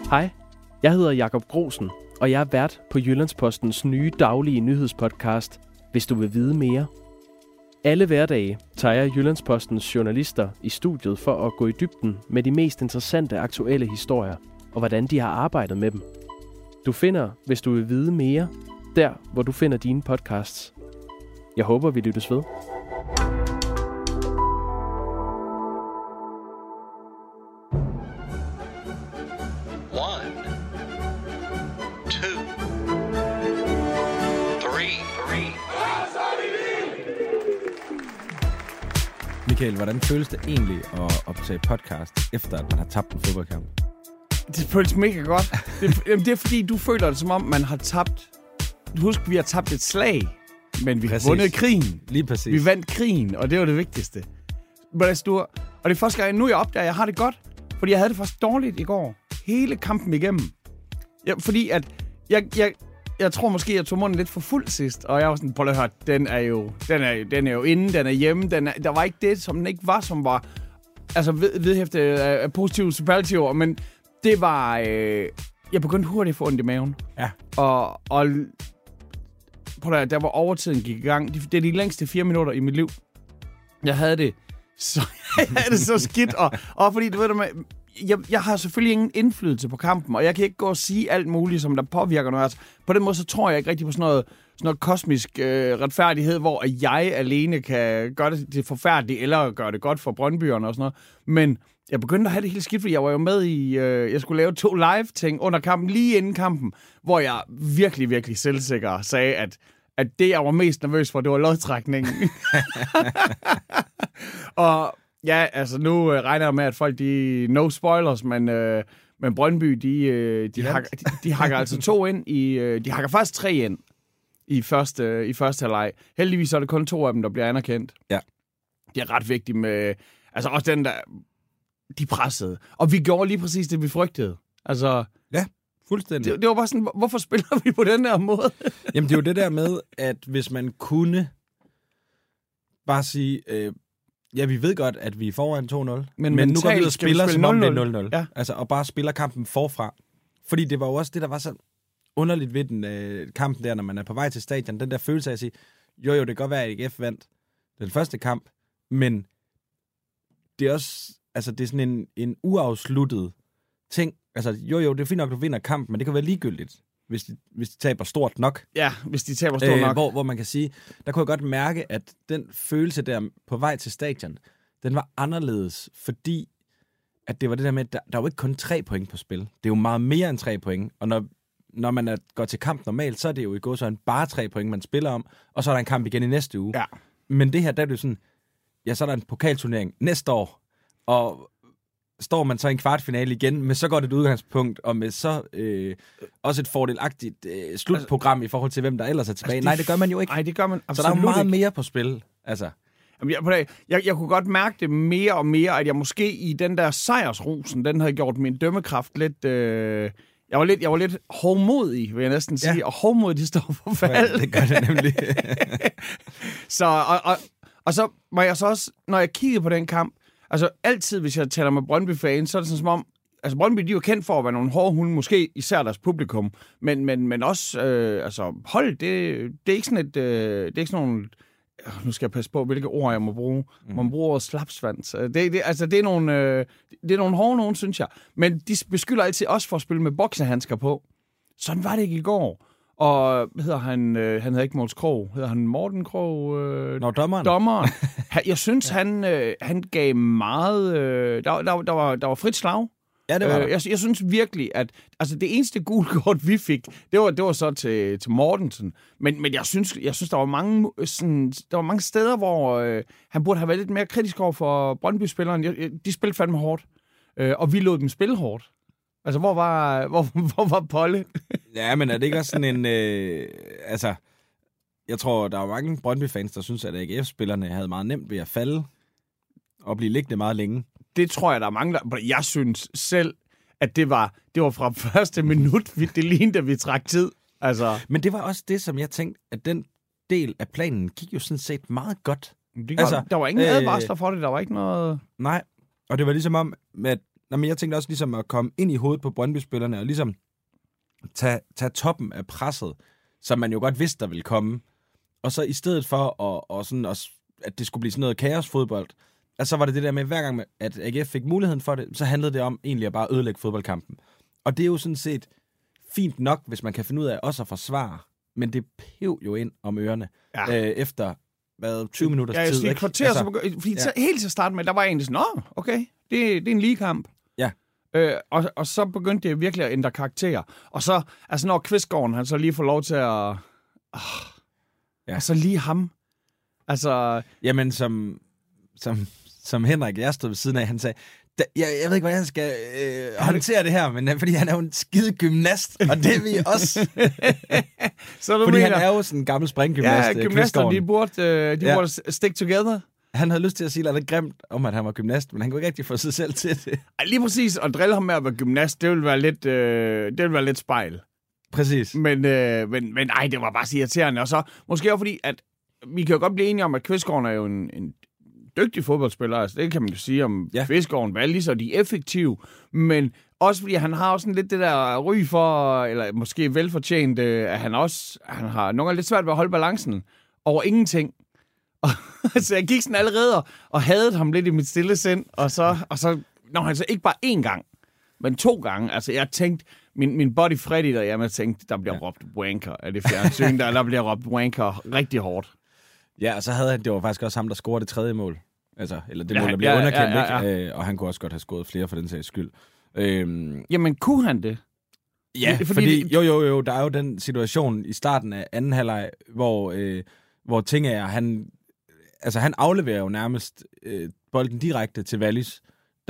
Hej, jeg hedder Jakob Grosen, og jeg er vært på Jyllandspostens nye daglige nyhedspodcast, Hvis du vil vide mere. Alle hverdage tager jeg Jyllandspostens journalister i studiet for at gå i dybden med de mest interessante aktuelle historier, og hvordan de har arbejdet med dem. Du finder, hvis du vil vide mere, der hvor du finder dine podcasts. Jeg håber, vi lyttes ved. Michael, hvordan føles det egentlig at optage podcast, efter at man har tabt en fodboldkamp? Det føles mega godt. Det er fordi, du føler det, som om man har tabt... Husk, vi har tabt et slag, men vi har vundet krigen. Lige præcis. Vi vandt krigen, og det var det vigtigste. Og det er første gang, nu jeg opdager, at jeg har det godt. Fordi jeg havde det faktisk dårligt i går. Hele kampen igennem. Fordi at... Jeg tror måske, jeg tog munden lidt for fuld sidst, og jeg var sådan, prøv at høre, den er jo inde, den er hjemme, der var ikke det, som den ikke var, som var altså vedhæftet af positive superlativer, men det var, jeg begyndte hurtigt at få ondt i maven. Ja. Og prøv at høre, der var overtiden gik i gang. Det er de længste 4 minutter i mit liv. Jeg havde det så skidt, og fordi, du ved det, jeg har selvfølgelig ingen indflydelse på kampen, og jeg kan ikke gå og sige alt muligt, som der påvirker noget. Altså, på den måde, så tror jeg ikke rigtig på sådan noget kosmisk retfærdighed, hvor jeg alene kan gøre det forfærdeligt, eller gøre det godt for Brøndbyerne og sådan noget. Men jeg begyndte at have det helt skidt, fordi jeg var jo med i... jeg skulle lave 2 live-ting under kampen, lige inden kampen, hvor jeg virkelig, virkelig selvsikker sagde, at det, jeg var mest nervøs for, det var lodtrækningen. Og... ja, altså nu regner jeg med, at folk, no spoilers, men Brøndby, de hakker altså 2 ind de hakker faktisk 3 ind i første halvleg. Heldigvis er det kun 2 af dem, der bliver anerkendt. Ja. Det er ret vigtigt med, altså også den der, de pressede. Og vi gjorde lige præcis det, vi frygtede. Altså, ja, fuldstændig. Det var bare sådan, hvorfor spiller vi på den her måde? Jamen det er jo det der med, at hvis man kunne bare sige... ja, vi ved godt, at vi er foran 2-0, men nu går vi ud og spiller, som om det er 0-0. Ja. Altså, og bare spiller kampen forfra. Fordi det var jo også det, der var så underligt ved den kampen der, når man er på vej til stadion. Den der følelse af at sige, jo, det kan godt være, at AGF vandt den første kamp, men det er også, altså det er sådan en uafsluttet ting. Altså, jo, det er fint nok, at du vinder kampen, men det kan være ligegyldigt, hvis de taber stort nok. Ja, hvis de taber stort nok. Hvor man kan sige, der kunne jeg godt mærke, at den følelse der på vej til stadion, den var anderledes, fordi at det var det der med, at der er jo ikke kun 3 point på spil. Det er jo meget mere end 3 point, og når man går til kamp normalt, så er det jo i gåseøjne bare 3 point, man spiller om, og så er der en kamp igen i næste uge. Ja. Men det her, der er det jo sådan, ja, så er der en pokalturnering næste år, og står man så i en kvartfinale igen, med så godt et udgangspunkt, og med så også et fordelagtigt slutprogram i forhold til, hvem der ellers er tilbage. Altså, nej, det gør man jo ikke. Nej, det gør man absolut. Så der er meget mere på spil. Altså. Jeg kunne godt mærke det mere og mere, at jeg måske i den der sejrsrusen, den havde gjort min dømmekraft lidt... Jeg var lidt hovmodig, vil jeg næsten sige. Ja. Og hovmodig, de står for fald. Ja, det gør det nemlig. og så var jeg så også, når jeg kiggede på den kamp, altså altid, hvis jeg taler med Brøndby-fans, så er det sådan som om, altså Brøndby, de er jo kendt for at være nogle hårde hunde, måske især deres publikum, men også, altså hold, det er ikke sådan et, det er ikke sådan nogle, nu skal jeg passe på, hvilke ord jeg må bruge. Man bruger ordet slapsvans. Det er nogle hårde nogen, synes jeg. Men de beskylder altid os for at spille med boksehandsker på. Sådan var det ikke i går. Og hedder han hedder ikke Måns Krog, hedder han Morten Krog? Dommeren. Jeg synes, han gav meget... Der var frit slag. Ja, det var jeg synes virkelig, at altså det eneste gule kort, vi fik, det var så til Mortensen. Men jeg synes, der var mange steder, hvor han burde have været lidt mere kritisk over for Brøndby-spilleren. De spillede fandme hårdt. Og vi lod dem spille hårdt. Altså, hvor var Polle? Ja, men er det ikke også sådan en... altså, jeg tror, der var mange Brøndby-fans, der synes, at AGF-spillerne havde meget nemt ved at falde og blive liggende meget længe. Det tror jeg, der er mange, der... Jeg synes selv, at det var fra første minut, det lignede, at vi trak tid. Altså... Men det var også det, som jeg tænkte, at den del af planen gik jo sådan set meget godt. Der var ingen advarsler for det, der var ikke noget... Nej, og det var ligesom om, at men jeg tænkte også ligesom at komme ind i hovedet på Brøndby-spillerne, og ligesom tage toppen af presset, som man jo godt vidste, der ville komme. Og så i stedet for at det skulle blive sådan noget kaosfodbold, så var det der med, hver gang at AGF fik muligheden for det, så handlede det om egentlig at bare ødelægge fodboldkampen. Og det er jo sådan set fint nok, hvis man kan finde ud af også at forsvare, men det pev jo ind om ørerne efter 20 minutters tid. Ja, jeg kvarter, altså, helt til at starte med, der var egentlig sådan, okay, det er en ligekamp. Ja. Og så begyndte det virkelig at ændre karakter. Og så, altså når Kvistgaard, han så lige får lov til at... Altså lige ham. Altså... Jamen, som Henrik, jeg stod ved siden af, han sagde, jeg ved ikke, hvordan jeg skal håndtere det her, men fordi han er jo en skide gymnast, og det er vi også. Fordi han er jo sådan en gammel springgymnast. Ja, gymnaster, de burde stick together. Han havde lyst til at sige noget grimt om, at han var gymnast, men han kunne ikke rigtig få sig selv til det. Lige præcis, at drille ham med at være gymnast, det ville være lidt spejl. Præcis. Men ej, det var bare så irriterende. Og så måske også fordi, at vi kan jo godt blive enige om, at Kvistgaard er jo en dygtig fodboldspiller. Altså, det kan man jo sige om Kvistgaard, Wallis, og de er effektive. Men også fordi han har også sådan lidt det der ry for, eller måske velfortjent, at han har nogle gange lidt svært ved at holde balancen over ingenting. Så jeg gik sådan allerede og hadede ham lidt i mit stille sind, og så når han så ikke bare én gang, men 2 gange. Altså jeg tænkte, min body Freddy der, jeg tænkte, der bliver råbt wanker af det fjernsyn, der bliver råbt wanker rigtig hårdt. Ja, og så havde han, det var faktisk også ham, der scorede det 3. mål. Altså, eller det mål, der blev underkendt, ikke? Og han kunne også godt have scoret flere for den sags skyld. Jamen, kunne han det? Ja, fordi jo, der er jo den situation i starten af anden halvleg, hvor Tingager, han afleverer jo nærmest bolden direkte til Wallis,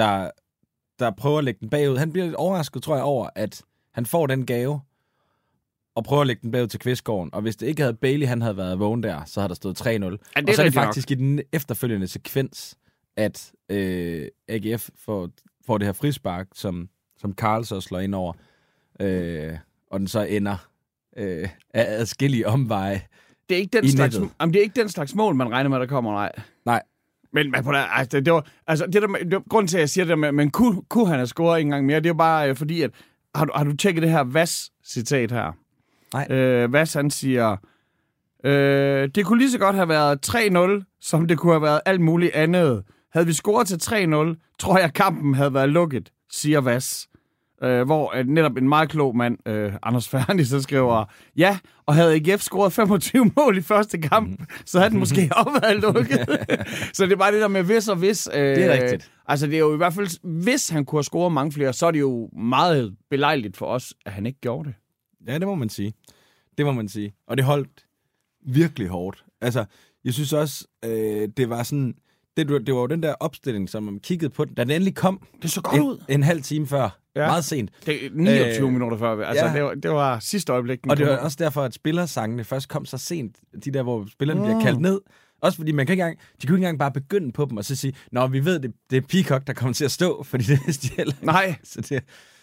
der prøver at lægge den bagud. Han bliver lidt overrasket, tror jeg, over, at han får den gave, og prøver at lægge den bagud til Kvistgaard. Og hvis det ikke havde Bailey, han havde været vågen der, så havde der stået 3-0. Ja, og så er det faktisk nok i den efterfølgende sekvens, at AGF får det her frispark, som Karl så slår ind over, og den så ender af adskillige omveje. Det er ikke den slags mål, man regner med, der kommer, nej. Men det var grunden til, at jeg siger det der med, men kunne han have scoret en gang mere, det er jo bare fordi, at har du tjekket det her Vas-citat her? Nej. Vas, han siger, det kunne lige så godt have været 3-0, som det kunne have været alt muligt andet. Havde vi scoret til 3-0, tror jeg, kampen havde været lukket, siger Vas. Hvor netop en meget klog mand, Anders Ferni, så skriver, ja, og havde AGF scoret 25 mål i første kamp, så havde den måske også været lukket. Så det er bare det der med hvis og hvis. Det er rigtigt. Altså det er jo i hvert fald, hvis han kunne have scoret mange flere, så er det jo meget belejligt for os, at han ikke gjorde det. Ja, det må man sige. Og det holdt virkelig hårdt. Altså, jeg synes også, det var sådan... Det var jo den der opstilling, som man kiggede på, da den endelig kom. Det så godt ud. En halv time før. Ja. Meget sent. Det 29 minutter før. Altså, det var sidste øjeblik. Og det var også derfor, at spillersangene først kom så sent. De der, hvor spillerne bliver kaldt ned. Også fordi de kunne ikke engang bare begynde på dem og så sige, nå, vi ved, det er Peacock, der kommer til at stå, fordi det er stjæler. Nej. Så det,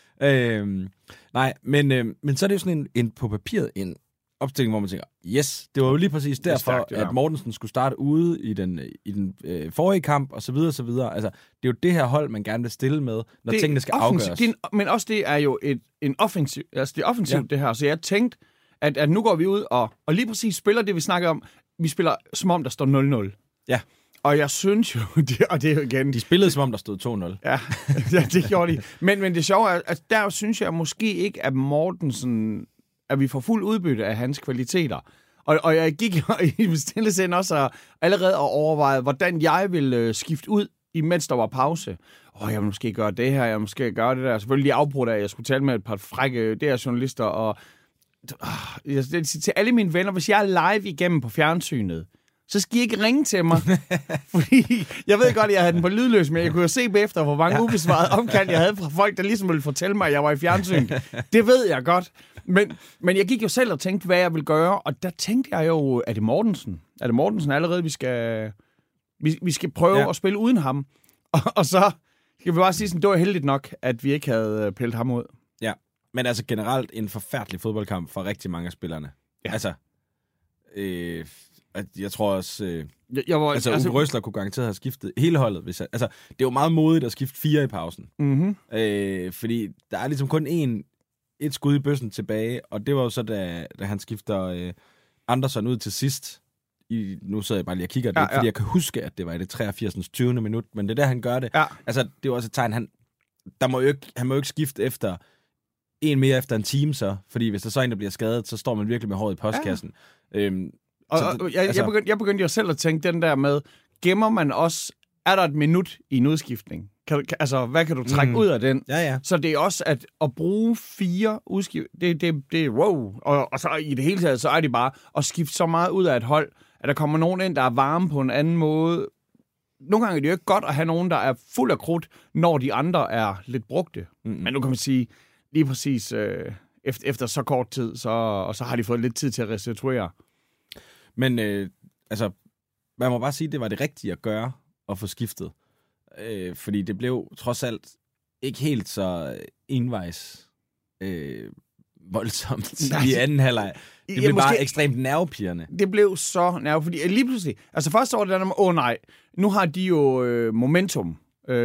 men så er det jo sådan en på papiret en opstilling, hvor man tænker, yes, det var jo lige præcis derfor, at Mortensen skulle starte ude i den forrige kamp, og så videre, og så videre. Altså, det er jo det her hold, man gerne vil stille med, når tingene skal afgøres. Men også det er jo en offensiv, altså det er offensivt det her, så jeg tænkte, at nu går vi ud og lige præcis spiller det, vi snakker om. Vi spiller, som om der står 0-0. Ja. Og jeg synes jo, og det er jo igen... De spillede, som om der stod 2-0. Ja, det gjorde de. Men det sjove er, at der synes jeg måske ikke, at Mortensen... at vi får fuld udbytte af hans kvaliteter. Og jeg gik i mit stille sind også allerede og overvejede, hvordan jeg ville skifte ud, imens der var pause. Jeg vil måske gøre det her, jeg vil måske gøre det der. Selvfølgelig lige afbrudt af, at jeg skulle tale med et par frække DR-journalister. Og jeg til alle mine venner, hvis jeg er live igennem på fjernsynet, så skal I ikke ringe til mig. Fordi jeg ved godt, at jeg havde den på lydløs, men jeg kunne jo se bagefter, hvor mange ubesvarede omkald jeg havde fra folk, der ligesom ville fortælle mig, at jeg var i fjernsyn. Det ved jeg godt. Men jeg gik jo selv og tænkte, hvad jeg ville gøre, og der tænkte jeg jo, er det Mortensen? Er det Mortensen allerede, vi skal prøve at spille uden ham? Og så skal vi bare sige sådan, det var heldigt nok, at vi ikke havde pillet ham ud. Ja, men altså generelt en forfærdelig fodboldkamp for rigtig mange af spillerne. Ja. Altså, jeg tror også... Uwe Rösler kunne garanteret have skiftet hele holdet. Hvis det er jo meget modigt at skifte 4 i pausen. Mm-hmm. Fordi der er ligesom kun et skud i bøssen tilbage, og det var jo så, da han skifter Andersen ud til sidst. Nu sidder jeg bare lige og kigger, fordi jeg kan huske, at det var i det 83. 20. minut, men det er der, han gør det. Ja. Altså, det er jo også et tegn, han må jo ikke skifte efter en mere efter en time så, fordi hvis der så en, der bliver skadet, så står man virkelig med håret i postkassen. Ja. Jeg begyndte jo selv at tænke den der med, gemmer man også, er der et minut i en udskiftning? Hvad kan du trække ud af den? Ja. Så det er også at bruge 4 udskiftninger, det er wow. Og så i det hele taget, så er det bare at skifte så meget ud af et hold, at der kommer nogen ind, der er varme på en anden måde. Nogle gange er det jo ikke godt at have nogen, der er fuld af krudt, når de andre er lidt brugte. Men nu kan man sige, lige præcis efter så kort tid, så har de fået lidt tid til at restituere. Men man må bare sige, at det var det rigtige at gøre at få skiftet. Fordi det blev trods alt ikke helt så envejs voldsomt i anden halvleg. Det blev bare ekstremt nervepirrende. Det blev så nerve, fordi lige pludselig... Altså først var det der med, nej, nu har de jo momentum.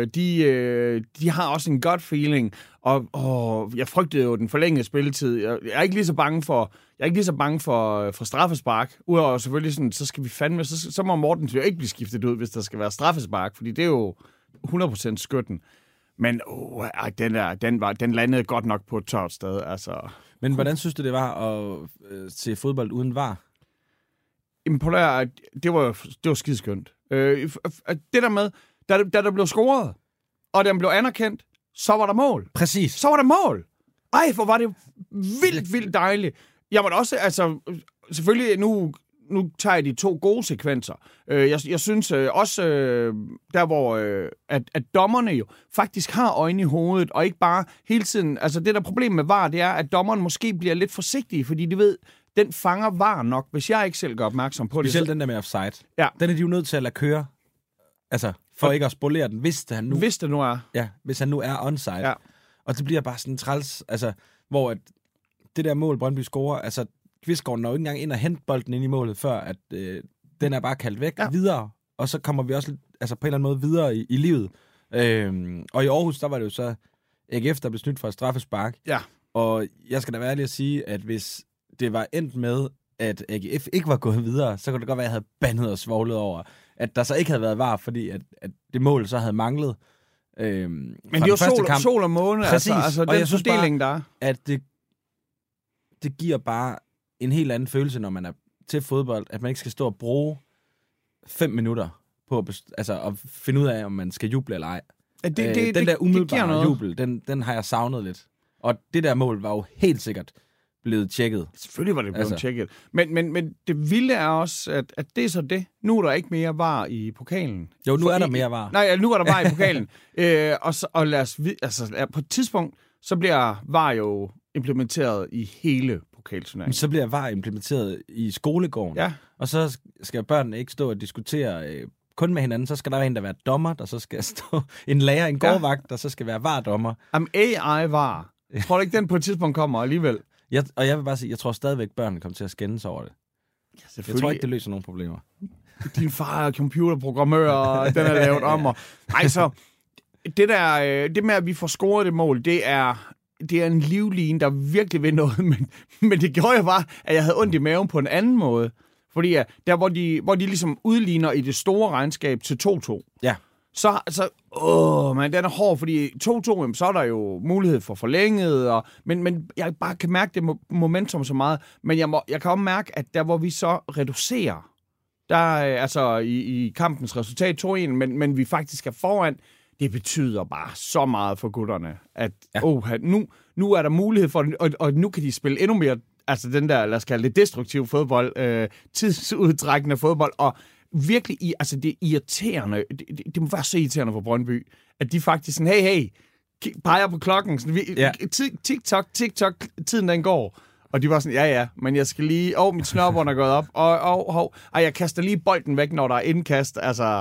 De har også en gut feeling, og jeg frygtede jo den forlængede spilletid. Jeg er ikke lige så bange for straffespark. Udover selvfølgelig sådan, så skal vi fandme... Så må Mortens jo ikke blive skiftet ud, hvis der skal være straffespark, fordi det er jo 100% skytten. Men den landede godt nok på et tørt sted. Altså. Men hvordan synes du, det var at se fodbold uden VAR? Jamen, det var skideskønt. Det der med, da der blev scoret, og den blev anerkendt, så var der mål. Præcis. Så var der mål. Ej, hvor var det vildt dejligt. Jeg må også, selvfølgelig nu tager jeg de 2 gode sekvenser. Jeg synes også, der hvor at dommerne jo faktisk har øjne i hovedet, og ikke bare hele tiden... Altså det der problem med VAR, det er, at dommeren måske bliver lidt forsigtig, fordi de ved, den fanger VAR nok, hvis jeg ikke selv gør opmærksom på det. Specielt den der med offside. Ja. Den er de jo nødt til at lade køre, for ikke at spolere den, hvis det nu er. Ja, hvis han nu er onside. Ja. Og det bliver bare sådan træls, hvor at det der mål, Brøndby scorer, Kvistgaard når ikke engang ind og hente bolden ind i målet, før at den er bare kaldt væk videre, og så kommer vi også på en eller anden måde videre i livet. Og i Aarhus, der var det jo så AGF, der blev snydt for et straffespark. Ja. Og jeg skal da være ærlig at sige, at hvis det var endt med, at AGF ikke var gået videre, så kunne det godt være, at jeg havde bandet og svoglet over, at der så ikke havde været VAR, fordi at det mål så havde manglet. Men det er jo sol og måne, altså den fordeling, der er. At det giver bare en helt anden følelse, når man er til fodbold, at man ikke skal stå og bruge 5 minutter på at finde ud af, om man skal juble eller ej. Den der umiddelbare jubel, den har jeg savnet lidt. Og det der mål var jo helt sikkert blevet tjekket. Selvfølgelig var det blevet tjekket. Men det vilde er også, at det er så det. Nu er der ikke mere VAR i pokalen. Jo, nu er der mere VAR. Nej, nu er der VAR i pokalen. Og lad os på et tidspunkt, så bliver VAR jo implementeret i hele pokalturneringen. Så bliver VAR implementeret i skolegården. Ja. Og så skal børnene ikke stå og diskutere kun med hinanden. Så skal der være en, der være dommer, der så skal stå en lærer, en gårdvagt, der så skal være VAR-dommer. AI-VAR. Jeg tror ikke, den på et tidspunkt kommer alligevel. Og jeg vil bare sige, jeg tror stadigvæk, børnene kommer til at skændes over det. Ja, jeg tror ikke, det løser nogen problemer. Din far er computerprogrammør, og den er lavet om. Ej, så det med, at vi får scoret det mål, det er en livline, der virkelig vil noget, men det gjorde jo bare, at jeg havde ondt i maven på en anden måde. Fordi der, hvor de ligesom udligner i det store regnskab til 2-2. Ja. Men den er hård, fordi 2-2, så er der jo mulighed for forlænget, men jeg bare kan mærke det momentum så meget. Men jeg kan også mærke, at der, hvor vi så reducerer, der i kampens resultat 2-1, men vi faktisk er foran, det betyder bare så meget for gutterne, at nu er der mulighed for, og nu kan de spille endnu mere, altså den der, lad os kalde det destruktiv fodbold, tidsudtrækkende fodbold, og virkelig, det er irriterende, det må være så irriterende for Brøndby, at de faktisk sådan, hey, peger på klokken, sådan, TikTok, tiden den går, og de var sådan, ja, men jeg skal lige, mit snørbånd er gået op, og jeg kaster lige bolden væk, når der er indkast, 1, 2, 3.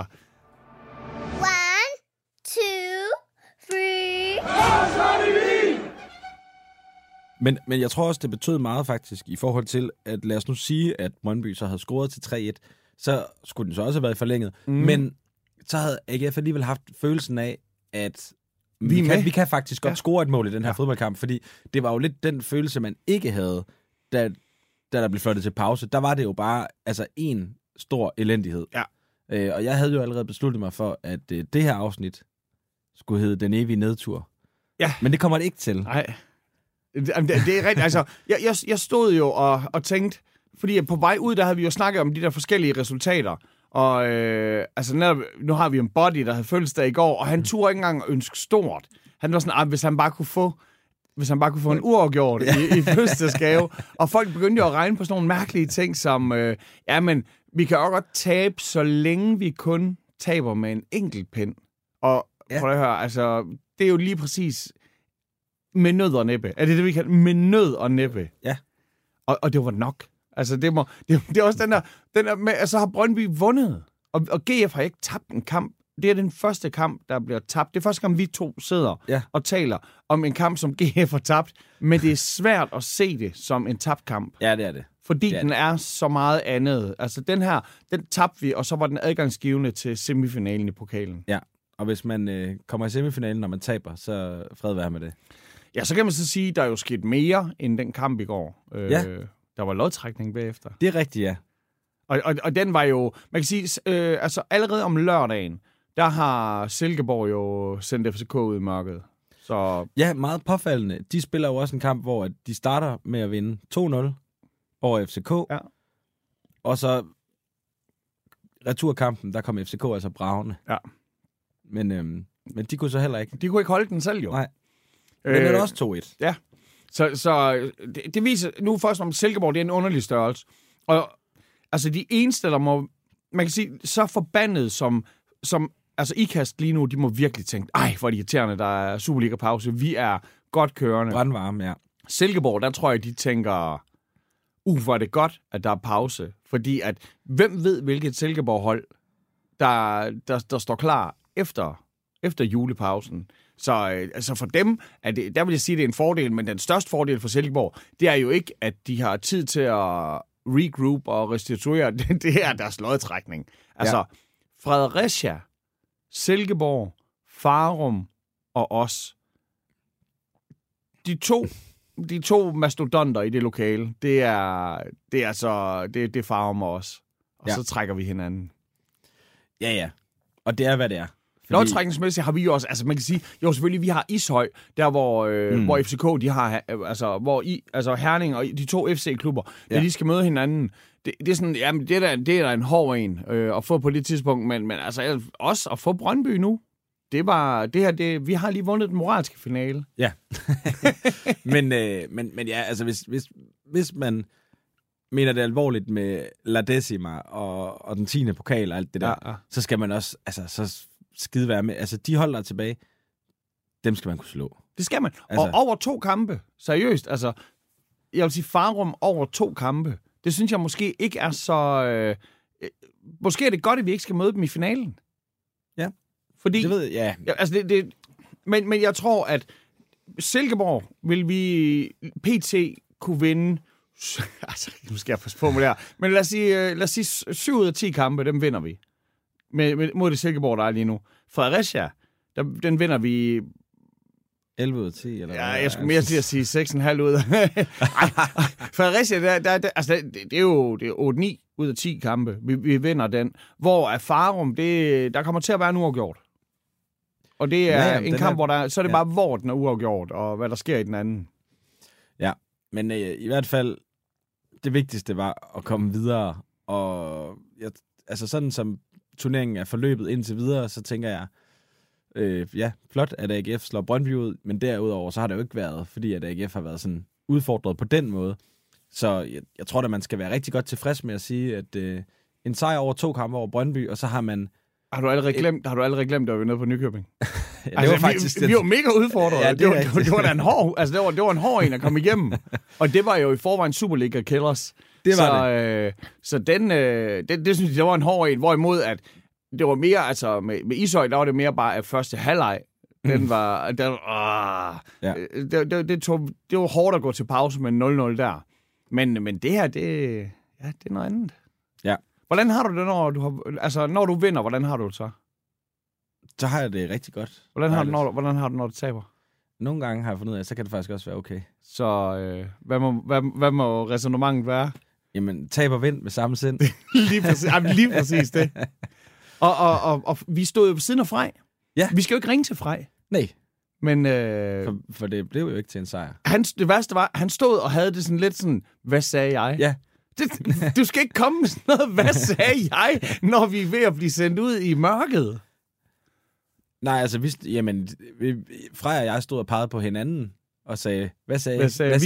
Men jeg tror også, det betød meget faktisk i forhold til, at lad os nu sige, at Brøndby så havde scoret til 3-1, så skulle den så også have været forlænget. Men så havde AGF alligevel haft følelsen af, at vi kan faktisk godt score et mål i den her fodboldkamp, fordi det var jo lidt den følelse, man ikke havde, da der blev fløjtet til pause. Der var det jo bare en stor elendighed. Ja. Og jeg havde jo allerede besluttet mig for, at det her afsnit skulle hedde Den evige nedtur. Ja. Men det kommer det ikke til. Nej. Det er rigtigt. Altså, jeg stod jo og tænkte, fordi på vej ud, der havde vi jo snakket om de der forskellige resultater. Og nu har vi en Body, der havde fødselsdag i går, og han turde ikke engang ønske stort. Han var sådan, hvis han bare kunne få en uafgjort i fødselsdagsgave. Og folk begyndte jo at regne på sådan nogle mærkelige ting, som, men vi kan også godt tabe, så længe vi kun taber med en enkelt pind. Og prøv at høre, altså, det er jo lige præcis med nød og næppe. Er det, vi kalder med nød og næppe? Ja. Og det var nok. Altså, det er også den der med, altså har Brøndby vundet, og GF har ikke tabt en kamp. Det er den første kamp, der bliver tabt. Det er første gang, vi to sidder og taler om en kamp, som GF har tabt, men det er svært at se det som en tabt kamp. Ja, det er det. Fordi den er så meget andet. Altså, den tabte vi, og så var den adgangsgivende til semifinalen i pokalen. Ja, og hvis man kommer i semifinalen, når man taber, så fred være med det. Ja, så kan man så sige, at der er jo sket mere end den kamp i går. Der var lodtrækning bagefter. Det er rigtigt, ja. Og den var jo, man kan sige, allerede om lørdagen, der har Silkeborg jo sendt FCK ud i mørket. Så... Ja, meget påfaldende. De spiller jo også en kamp, hvor de starter med at vinde 2-0 over FCK. Ja. Og så returkampen, der kom FCK altså bravende. Ja. Men de kunne så heller ikke. De kunne ikke holde den selv jo. Nej. Men det er også 2-1. Ja. Så det viser nu først om Silkeborg, det er en underlig størrelse. Og altså de eneste, der må, man kan sige, så forbandet som altså IKAST lige nu, de må virkelig tænke, hvor er det irriterende, der er Superliga-pause. Vi er godt kørende. Brandvarme, ja. Silkeborg, der tror jeg, de tænker, hvor er det godt, at der er pause. Fordi at, hvem ved, hvilket Silkeborg-hold, der står klar efter julepausen. Så altså for dem, der vil jeg sige, at det er en fordel, men den største fordel for Silkeborg, det er jo ikke, at de har tid til at regroup og restituere. Det er deres lodtrækning. Altså, Fredericia, Silkeborg, Farum og os. De to mastodonter i det lokale, det er Farum og os. Og så trækker vi hinanden. Ja. Og det er, hvad det er. Lodtrækningsmæssigt har vi jo også, altså man kan sige, jo selvfølgelig, vi har Ishøj, der hvor FCK, de har, altså Herning og de to FC-klubber, der de skal møde hinanden. Det er sådan, jamen det er da en hård en at få på det tidspunkt, men altså også at få Brøndby nu, vi har lige vundet den moralske finale. Ja. men ja, altså hvis man mener det alvorligt med La Decima og den 10. pokal og alt det der, så skal man også, altså så skide være med. Altså, de hold der tilbage, dem skal man kunne slå. Det skal man. Altså. Og over 2 kampe, seriøst, altså, jeg vil sige Farum over 2 kampe, det synes jeg måske ikke er så... måske er det godt, at vi ikke skal møde dem i finalen. Ja. Fordi... Det ved jeg, ja. Altså, men jeg tror, at Silkeborg vil vi PT kunne vinde... altså, nu skal jeg passe på med det her. Men lad os sige 7 ud af 10 kampe, dem vinder vi. Mod det Silkeborg, der er lige nu. Fredericia, den vinder vi... 11 ud af 10, eller ja, jeg skulle mere til at sige 6,5 ud af... Fredericia, det er jo 8-9 ud af 10 kampe. Vi vinder den. Hvor er Farum, der kommer til at være en uafgjort. Og det er en kamp, hvor så er det bare, hvor den er uafgjort, og hvad der sker i den anden. Ja, men i hvert fald, det vigtigste var at komme videre, og altså sådan som turneringen er forløbet indtil videre, så tænker jeg, flot, at AGF slår Brøndby ud, men derudover, så har det jo ikke været, fordi at AGF har været sådan udfordret på den måde. Så jeg tror, at man skal være rigtig godt tilfreds med at sige, at en sejr over 2 kampe over Brøndby, og så har man... Har du allerede glemt, at vi er nede på Nykøbing? Ja, det var faktisk vi var mega udfordret. Ja, det var da en hård, altså det var en hård en at komme igennem. Og det var jo i forvejen Superliga Killers. Det var det. Så det synes jeg, det var en hård en, hvorimod at det var mere, altså med Ishøj, der var det mere bare af første halvleg, Den var... Det var hårdt at gå til pause med 0-0 der. Men det her, det er noget andet. Ja. Hvordan har du det, når du vinder, hvordan har du det så? Så har jeg det rigtig godt. Hvordan har du når du taber? Nogle gange har jeg fundet ud af, så kan det faktisk også være okay. Så hvad må ræsonnementet være? Jamen, tab og vind med samme sind. lige præcis det. Og vi stod jo på siden af Frej. Ja. Vi skal jo ikke ringe til Frej. Nej. Men, for det blev jo ikke til en sejr. Det værste var, han stod og havde det sådan lidt sådan, hvad sagde jeg? Ja. Du skal ikke komme med sådan noget, hvad sagde jeg, når vi er ved at blive sendt ud i mørket? Nej, altså, Freja og jeg stod og pegede på hinanden og sagde, hvad sagde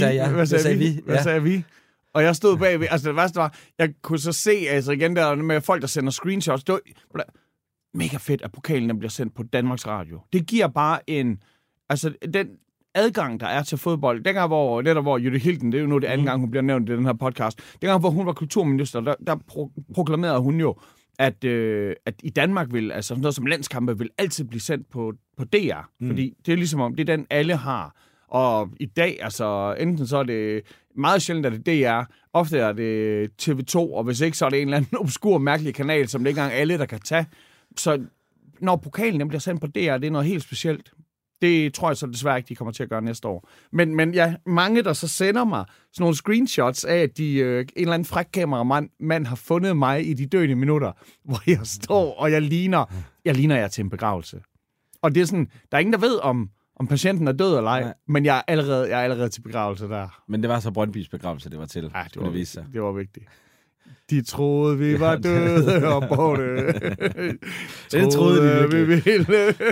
vi? Og jeg stod bagved, altså det værste var, jeg kunne så se, altså igen der med folk, der sender screenshots, det var mega fedt, at pokalen bliver sendt på Danmarks Radio. Det giver bare den adgang, der er til fodbold. Dengang, hvor Jytte Hilden, det er jo nu det anden gang, hun bliver nævnt i den her podcast, dengang, hvor hun var kulturminister, der proklamerede hun jo, at i Danmark vil, altså sådan noget som landskampe, vil altid blive sendt på DR. Fordi det er ligesom om, det er den, alle har. Og i dag, altså, enten så er det meget sjældent, at det er DR, ofte er det TV2, og hvis ikke, så er det en eller anden obskur, mærkelig kanal, som det ikke engang alle, der kan tage. Så når pokalen bliver sendt på DR, det er noget helt specielt. Det tror jeg så desværre ikke, de kommer til at gøre næste år. Men ja, mange, der så sender mig sådan nogle screenshots af, at en eller anden fræk kameramand har fundet mig i de døende minutter, hvor jeg står, og jeg ligner jer til en begravelse. Og det er sådan, der er ingen, der ved, om patienten er død eller ej, men jeg er allerede til begravelse der. Men det var så Brøndbys begravelse, det var til. Ja, det var vigtigt. De troede, vi var døde og borte. Det troede de vi ville. 1, 2,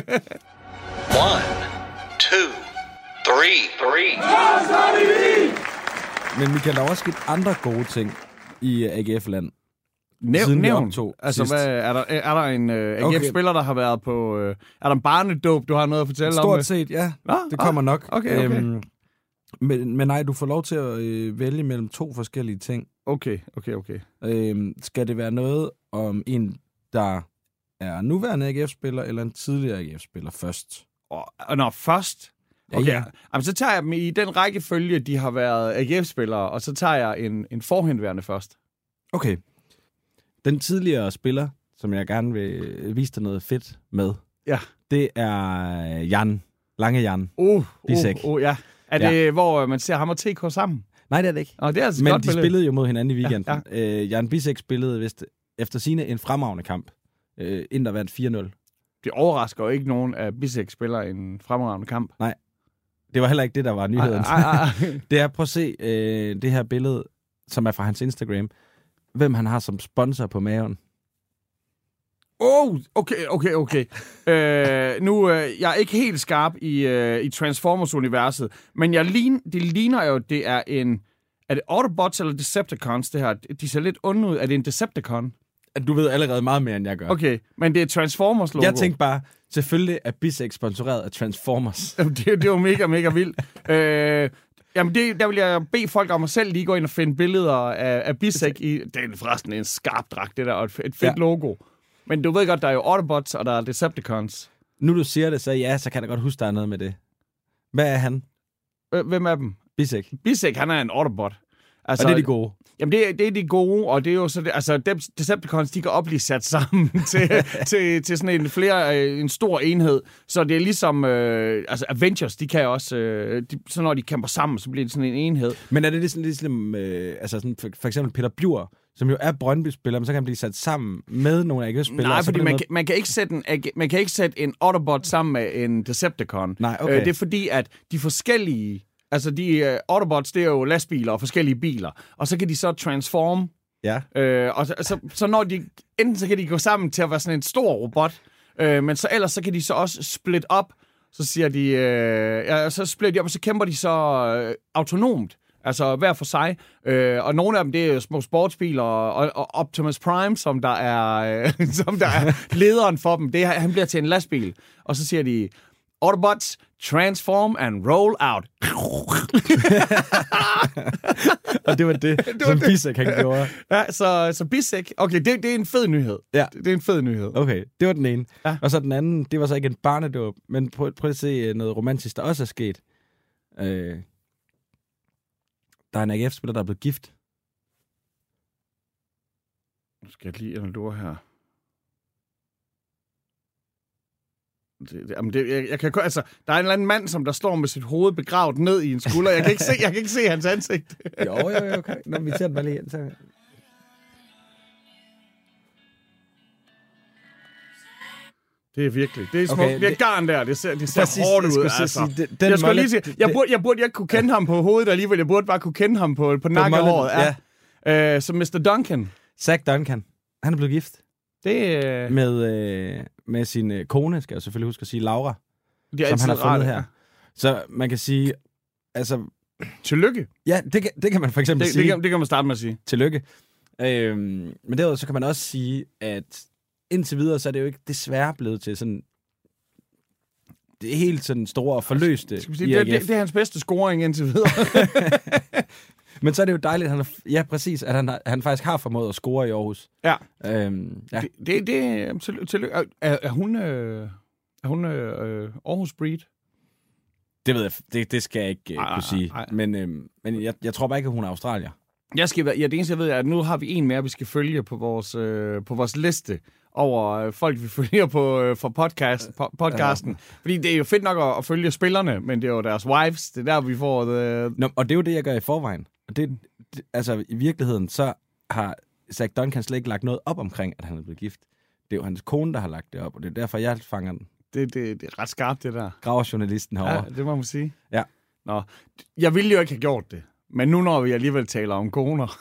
3. Men Michael, der er også sket andre gode ting i AGF-land. Nævn. Altså, hvad, er der en AGF-spiller, der har været på... er der en barnedåb, du har noget at fortælle om? Stort set, ja. Det kommer nok. Okay. Men nej, du får lov til at vælge mellem 2 forskellige ting. Okay. Skal det være noget om en, der er nuværende AGF-spiller, eller en tidligere AGF-spiller først? Først? Okay. Ja. Jamen, så tager jeg dem i den rækkefølge, de har været AGF-spillere, og så tager jeg en forhenværende først. Okay. Den tidligere spiller, som jeg gerne vil vise dig noget fedt med, det er Lange Jan Bisek. Ja. Er det, hvor man ser ham og TK sammen? Nej, det er det ikke. Det er altså men godt de spillede jo mod hinanden i weekenden. Ja. Jan Bisek spillede vist efter sigende en fremragende kamp, inden der vandt 4-0. Det overrasker jo ikke nogen, at Bisek spiller en fremragende kamp. Nej, det var heller ikke det, der var nyheden. Det er, prøv at se det her billede, som er fra hans Instagram, hvem han har som sponsor på maven. Okay. Jeg er ikke helt skarp i Transformers-universet, men det ligner jo, det er en... Er det Autobots eller Decepticons, det her? De ser lidt onde ud. Er det en Decepticon? Du ved allerede meget mere, end jeg gør. Okay, men det er Transformers-logo. Jeg tænkte bare, selvfølgelig er Bisek sponsoreret af Transformers. Det var mega, mega vildt. Jamen, der vil jeg bede folk om at selv lige gå ind og finde billeder af Bisek i... Det er forresten en skarp dragt, det der, og et fedt logo. Men du ved godt, der er jo Autobots, og der er Decepticons. Nu du siger det, så kan jeg godt huske, der er noget med det. Hvad er han? Hvem er dem? Bisek. Bisek, han er en Autobot. Altså, og det er de gode? Jamen, det er de gode, og det er jo så... Decepticons, de kan op blive sat sammen til sådan en stor enhed. Så det er ligesom... Avengers, de kan også... så når de kæmper sammen, så bliver det sådan en enhed. Men er det ligesom sådan for eksempel Peter Bjur, som jo er Brøndby-spiller, men så kan han blive sat sammen med nogle AGF-spillere? Nej, fordi man kan ikke sætte en Autobot sammen med en Decepticon. Nej, okay. Det er fordi, at de forskellige... Altså, de Autobots, det er jo lastbiler og forskellige biler. Og så kan de så transforme. Ja. Og så når de... Enten så kan de gå sammen til at være sådan en stor robot, men så ellers så kan de så også split op. Så siger de... så splitter de op, og så kæmper de så autonomt. Altså hver for sig. Og nogle af dem, det er små sportsbiler, og Optimus Prime, som der er lederen for dem. Han bliver til en lastbil. Og så siger de... Autobots, Transform and roll out. Og det var det som Bisek han gjorde. Ja, så Bisek. Okay, det er en fed nyhed. Ja. Det er en fed nyhed. Okay, det var den ene. Ja. Og så den anden, det var så ikke en barnedåb, men prøv at se noget romantisk, der også er sket. Der er en AGF-spiller, der er blevet gift. Nu skal jeg lige evaluere her. Jeg kan, altså, der er en eller anden mand, som der står med sit hoved begravet ned i en skulder. Jeg kan ikke se hans ansigt. Jo, okay. Nå, vi tager den bare lige ind. Så. Det er virkelig. Det er smukt. Okay, det er garn der. Det ser hårdt ud. Altså. Jeg burde ikke kunne kende ham på hovedet alligevel. Jeg burde bare kunne kende ham på nakkehåret. Ja. Så Mr. Duncan. Zach Duncan. Han er blevet gift. Det med sin kone, skal jeg selvfølgelig huske at sige, Laura. Det er som han har fundet her. Så man kan sige, altså... Tillykke. Ja, det kan man for eksempel sige. Det kan man starte med at sige. Tillykke. Men derudover så kan man også sige, at indtil videre, så er det jo ikke desværre blevet til sådan... Det er helt sådan store og forløste det er hans bedste scoring indtil videre. Men så er det jo dejligt, at præcis, at han faktisk har formået at score i Aarhus. Ja. Ja. Tillykke. Er hun Aarhus breed? Det ved jeg, det skal jeg ikke kunne sige. Men jeg tror bare ikke, at hun er australier. Det eneste, jeg ved, er, at nu har vi en mere, vi skal følge på vores liste over folk, vi følger for podcasten. Fordi det er jo fedt nok at følge spillerne, men det er jo deres wives. Det er der, vi får det. Nå, og det er jo det, jeg gør i forvejen. Og altså, i virkeligheden, så har Zach Duncan slet ikke lagt noget op omkring, at han er blevet gift. Det er jo hans kone, der har lagt det op, og det er derfor, jeg fanger den. Det er ret skarpt, det der. Graverjournalisten herovre. Ja, det må man sige. Ja. Nå, jeg ville jo ikke have gjort det. Men nu når vi alligevel taler om koner.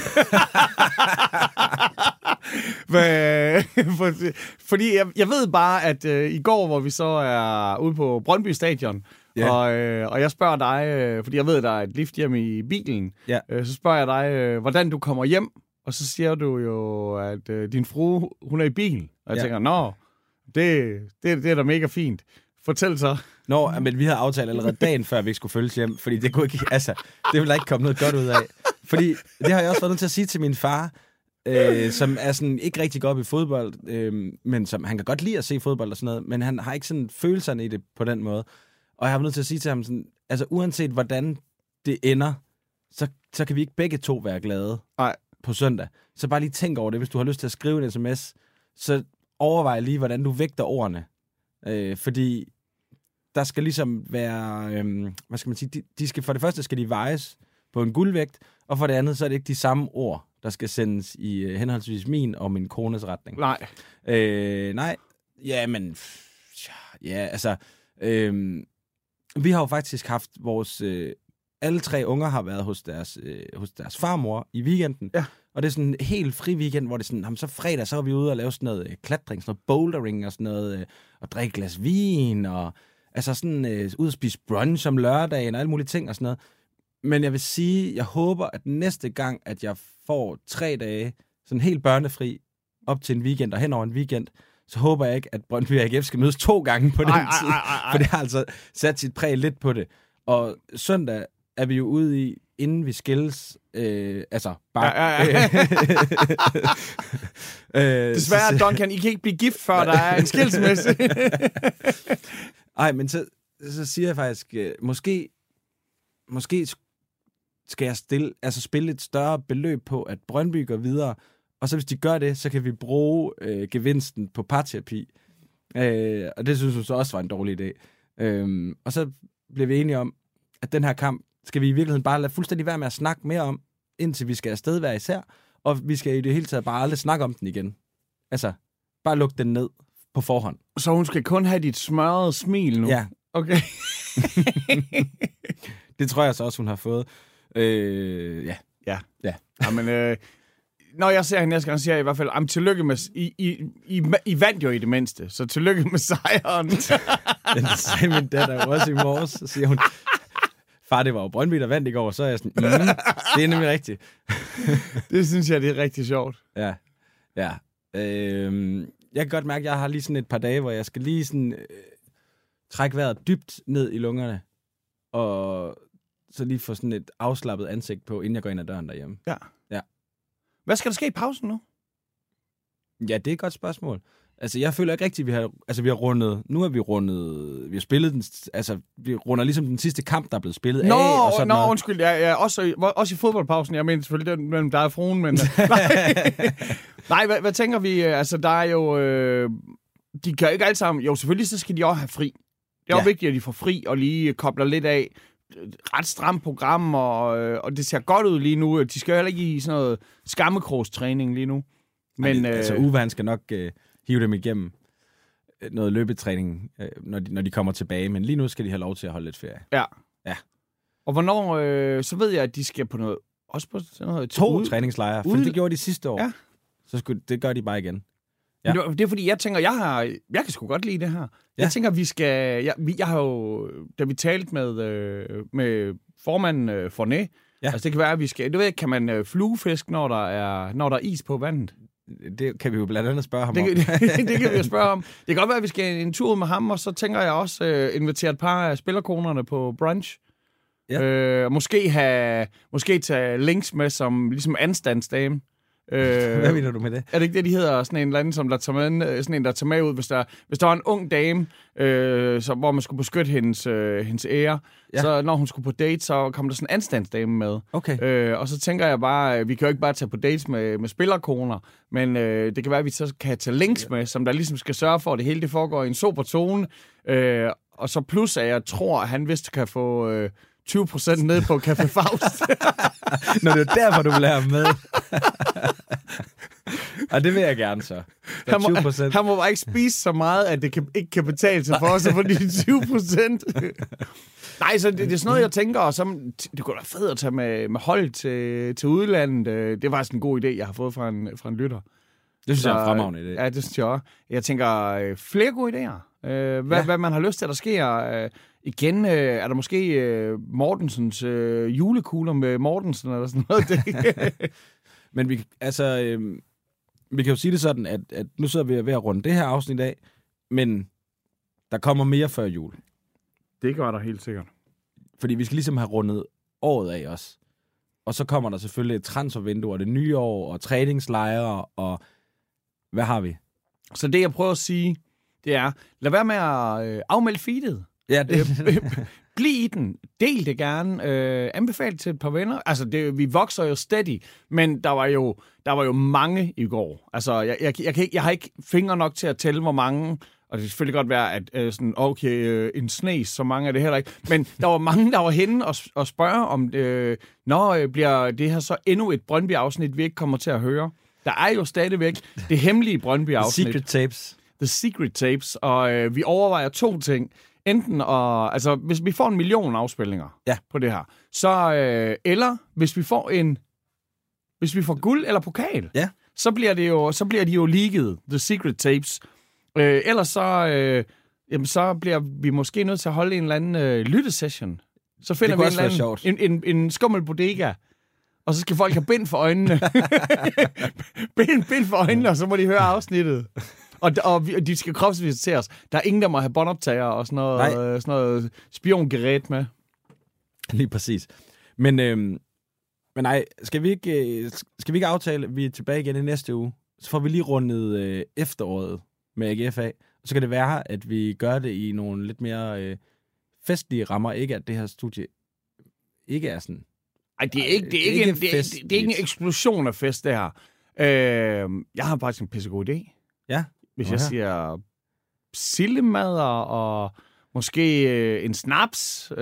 Fordi jeg ved bare, at i går, hvor vi så er ude på Brøndby Stadion, og jeg spørger dig, fordi jeg ved, at der er et lift hjem i bilen, så spørger jeg dig, hvordan du kommer hjem, og så siger du jo, at din frue, hun er i bilen. Og jeg tænker, nå, det er da mega fint. Fortæl så. Nå, men vi havde aftalt allerede dagen før, vi ikke skulle følges hjem, fordi det kunne ikke, altså, det ville ikke komme noget godt ud af. Fordi det har jeg også været nødt til at sige til min far, som er sådan ikke rigtig godt op i fodbold, men som han kan godt lide at se fodbold og sådan noget, men han har ikke sådan følelserne i det på den måde. Og jeg har været nødt til at sige til ham sådan, altså uanset hvordan det ender, så kan vi ikke begge to være glade på søndag. Så bare lige tænk over det, hvis du har lyst til at skrive en sms, så overvej lige, hvordan du vægter ordene. Fordi der skal ligesom være, hvad skal man sige, de skal, for det første skal de vejes på en guldvægt, og for det andet, så er det ikke de samme ord, der skal sendes i henholdsvis min og min kones retning. Nej. Nej, ja, men, ja, altså, vi har jo faktisk haft vores, alle tre unger har været hos deres farmor i weekenden, og det er sådan en helt fri weekend, hvor det er sådan, jamen, så fredag, så er vi ude og lave sådan noget klatring, sådan noget bouldering og sådan noget, og drikke glas vin, og altså sådan ud og spise brunch om lørdagen og alle mulige ting og sådan noget. Men jeg vil sige, jeg håber, at næste gang, at jeg får 3 dage, sådan helt børnefri, op til en weekend og hen over en weekend, så håber jeg ikke, at Brøndby og AGF skal mødes 2 gange på den tid. For det har altså sat sit præg lidt på det. Og søndag er vi jo ude i, inden vi skilles, altså bare... Desværre, Duncan, I kan ikke blive gift, før der er en skilsmisse. Ej, men så siger jeg faktisk, måske skal jeg spille et større beløb på, at Brøndby går videre, og så hvis de gør det, så kan vi bruge gevinsten på parterapi. Og det synes jeg så også var en dårlig idé. Og så bliver vi enige om, at den her kamp skal vi i virkeligheden bare lade fuldstændig være med at snakke mere om, indtil vi skal afsted hver især, og vi skal i det hele taget bare aldrig snakke om den igen. Altså, bare lukke den ned på forhånd. Så hun skal kun have dit smørrede smil nu? Ja. Okay. Det tror jeg så også, hun har fået. Ja. Jamen, når jeg ser hende næste gang, siger jeg i hvert fald, tillykke med... I vandt jo i det mindste, så tillykke med sejren. Det sagde min datter jo også i morges, så siger hun... Far, det var jo Brøndby, der vandt i går, så er jeg sådan, det er nemlig rigtigt. Det synes jeg, det er rigtig sjovt. Ja. Jeg kan godt mærke, at jeg har lige sådan et par dage, hvor jeg skal lige sådan trække vejret dybt ned i lungerne, og så lige få sådan et afslappet ansigt på, inden jeg går ind ad døren derhjemme. Ja. Ja. Hvad skal der ske i pausen nu? Ja, det er et godt spørgsmål. Altså, jeg føler ikke rigtigt, vi har rundet... Nu har vi rundet... Vi har spillet den... Altså, vi runder ligesom den sidste kamp, der er blevet spillet af. Og sådan noget. Undskyld. Ja, også i fodboldpausen. Jeg mener selvfølgelig den mellem dig og fruen, men... Nej, hvad tænker vi? Altså, der er jo... de kan ikke alle sammen... Jo, selvfølgelig så skal de også have fri. Det er jo vigtigt, at de får fri og lige kobler lidt af. Ret stramt program, og det ser godt ud lige nu. De skal jo heller ikke i sådan noget skammekrogstræning lige nu. Men, altså, Uwe, han skal nok hive dem igennem noget løbetræning, når de kommer tilbage. Men lige nu skal de have lov til at holde lidt ferie. Ja. Ja. Og hvornår... så ved jeg, at de skal på noget... Også på sådan noget... 2 træningslejre, for det gjorde de sidste år. Ja. Så det gør de bare igen. Ja. Det er fordi, jeg tænker, jeg kan sgu godt lide det her. Jeg tænker, vi skal... Jeg har jo... Da vi talte med formanden Forné, altså det kan være, at vi skal... Du ved, kan man fluefisk, når der er is på vandet? Det kan vi jo blandt andet spørge ham om. Det kan vi jo spørge om. Det kan godt være, at vi skal en tur med ham, og så tænker jeg også invitere et par af spillerkonerne på brunch. Ja. Måske tage links med som ligesom anstandsdame. Hvad mener du med det? Er det ikke det, de hedder? Sådan en eller anden, der tager med ud, hvis der var en ung dame, hvor man skulle beskytte hendes ære. Ja. Så når hun skulle på date, så kom der sådan en anstandsdame med. Okay. Og så tænker jeg bare, vi kan jo ikke bare tage på dates med spillerkoner, men det kan være, at vi så kan tage links med, som der ligesom skal sørge for, at det hele det foregår i en sober tone. Og så plus, at jeg tror, at han vist kan få 20% ned på Café Faust. Nå, det er derfor, du vil have ham med. Og det vil jeg gerne så. Han må bare ikke spise så meget, at det ikke kan betale sig for os at få de 20%. Nej, så det er sådan noget, jeg tænker, og så, det kunne da fedt at tage med hold til udlandet. Det var sådan en god idé, jeg har fået fra en lytter. Det synes jeg er en fremragende idé. Ja, det synes jeg også. Jeg tænker, flere gode idéer. Hvad man har lyst til, at der sker. Igen er der måske Mortensens julekugler med Mortensen eller sådan noget. Men vi kan jo sige det sådan, at nu sidder vi ved at runde det her afsnit af, men der kommer mere før jul. Det gør der helt sikkert. Fordi vi skal ligesom have rundet året af os. Og så kommer der selvfølgelig et transfervindue og det nye år og træningslejre og hvad har vi? Så det jeg prøver at sige, det er, lad være med at afmelde feedet. Ja, Bliv i den. Del det gerne. Anbefale til et par venner. Altså, vi vokser jo steady, men der var jo mange i går. Altså, jeg har ikke fingre nok til at tælle, hvor mange, og det kan selvfølgelig godt være, at en snes, så mange er det heller ikke. Men der var mange, der var henne og spørge om, bliver det her så endnu et Brøndby-afsnit, vi ikke kommer til at høre. Der er jo stadigvæk det hemmelige Brøndby-afsnit. The Secret Tapes. Og vi overvejer 2 ting. Enten altså hvis vi får 1 million afspilninger på det her, så eller hvis vi får guld eller pokal, så bliver de jo leaget, The Secret Tapes. Ellers så bliver vi måske nødt til at holde en eller anden lyttesession. Så finder vi en eller anden en skummel bodega. Og så skal folk have bind for øjnene. bind for øjnene, og så må de høre afsnittet. Og de skal kropsvisitere os. Der er ingen, der må have båndoptager og sådan noget spiongeræt med. Lige præcis. Men nej, skal vi ikke aftale, vi er tilbage igen i næste uge? Så får vi lige rundet efteråret med AGF af. Så kan det være, at vi gør det i nogle lidt mere festlige rammer. Ikke at det her studie ikke er sådan... Ej, det er ikke en eksplosion af fest, det her. Jeg har faktisk en pissegod idé. Ja. Hvis jeg siger sildemader og måske en snaps.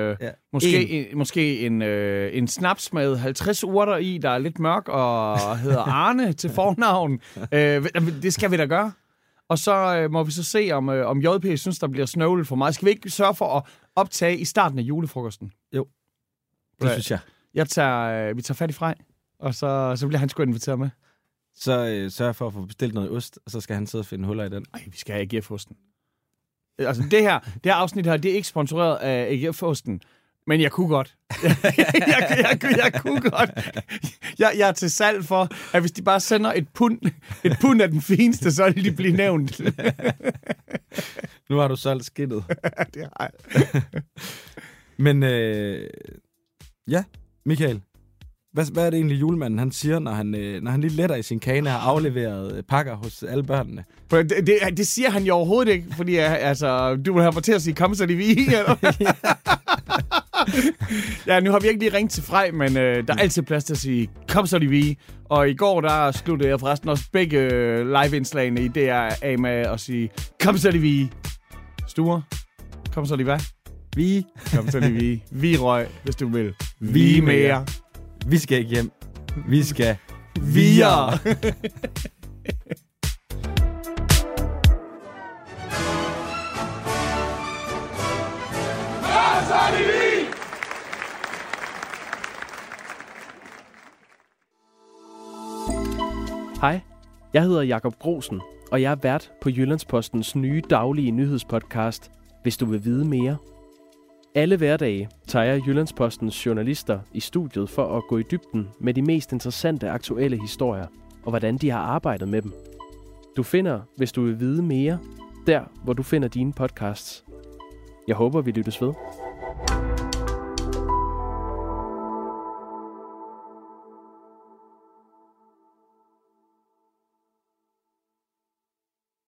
Måske en snaps med 50 urter i, der er lidt mørk og hedder Arne til fornavn. Det skal vi da gøre. Og så må vi så se, om JP synes, der bliver snøvlet for meget. Skal vi ikke sørge for at optage i starten af julefrokosten? Jo, det synes jeg. Vi tager fat i Frej, og så bliver han sgu inviteret med. Så sørg for at få bestilt noget ost, og så skal han sidde og finde huller i den. Nej, vi skal have AGF-osten. Altså, det her afsnit her, det er ikke sponsoreret af AGF-osten, men jeg kunne godt. jeg kunne godt. Jeg er til salg for, at hvis de bare sender et pund af den fineste, så vil de blive nævnt. Nu har du solgt skindet. Det har jeg. Men ja, Michael. Hvad er det egentlig julemanden, han siger, når han lige letter i sin kane og har afleveret pakker hos alle børnene? Det siger han jo overhovedet ikke, fordi altså, du vil have mig til at sige, kom så de vi. Ja, nu har vi ikke lige ringet til Frej, men der er altid plads til at sige, kom så de vi. Og i går, der sluttede jeg forresten også begge live-indslagene i DR af med at sige, kom så de vi. Sture, kom så de hvad? Vi. Kom så de vi. Vi røg, hvis du vil. Vi mere. Vi skal ikke hjem. Vi skal videre. Hej, jeg hedder Jakob Grosen, og jeg er vært på Jyllandspostens nye daglige nyhedspodcast, Hvis du vil vide mere. Alle hverdage tager jeg Jyllandspostens journalister i studiet for at gå i dybden med de mest interessante aktuelle historier, og hvordan de har arbejdet med dem. Du finder, hvis du vil vide mere, der hvor du finder dine podcasts. Jeg håber, vi lyttes ved.